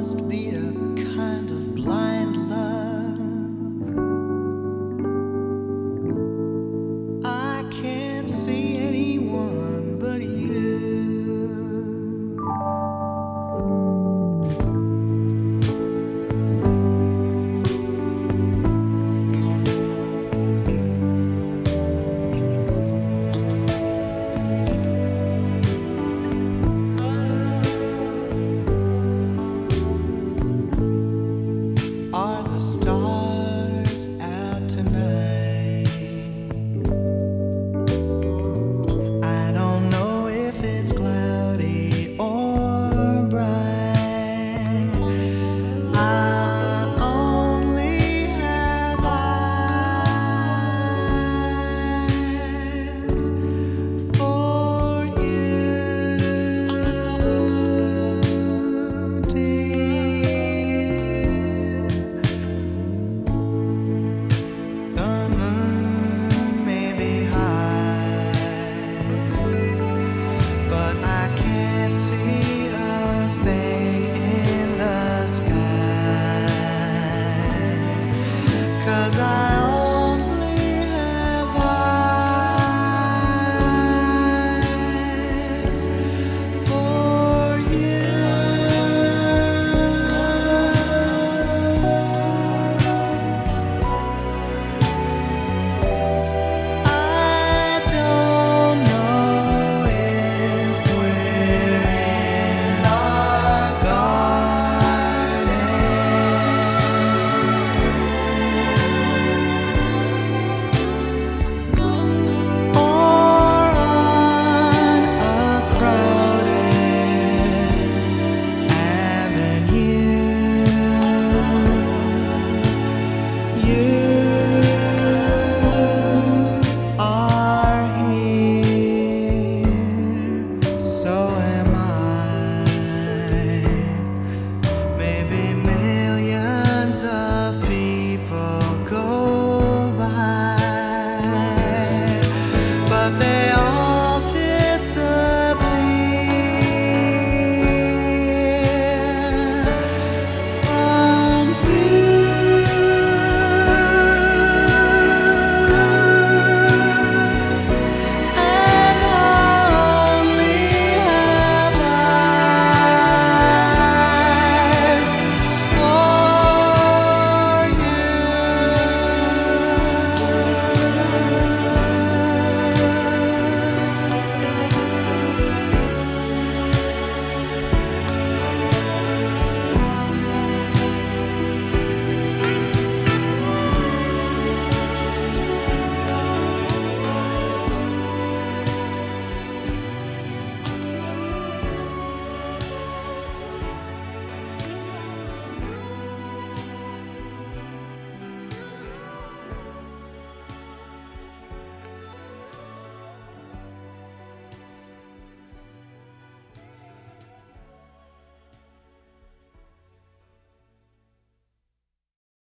must be a kind of blind love. I can't see anyone but you. Are the stars out tonight? I don't know if it's cloudy or bright. I only have eyes for you, dear. The moon may be high, but I can't see a thing in the sky, 'cause I only have eyes for you. I don't know if we're in our garden or on a crowded avenue. You are here, so am I. Maybe millions of people go by, but they